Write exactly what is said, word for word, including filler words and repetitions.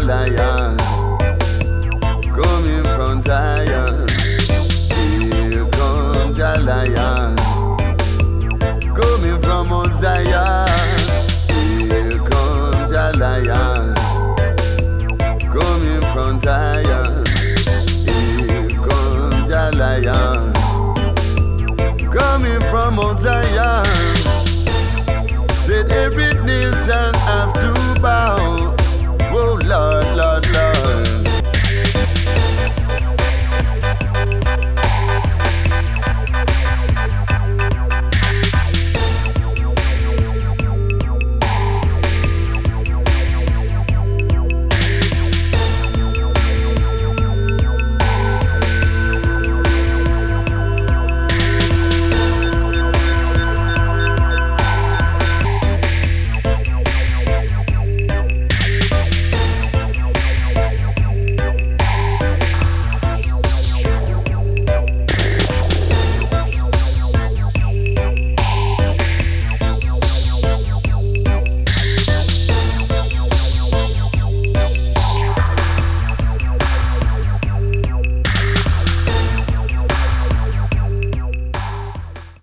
Lion, coming from Zion. Here comes Jah Lion, coming from Mount Zion. Here comes Jah Lion, coming from Zion. Here comes Jah Lion, coming from Mount Zion. Said every knee shall have to bow. Oh Lord,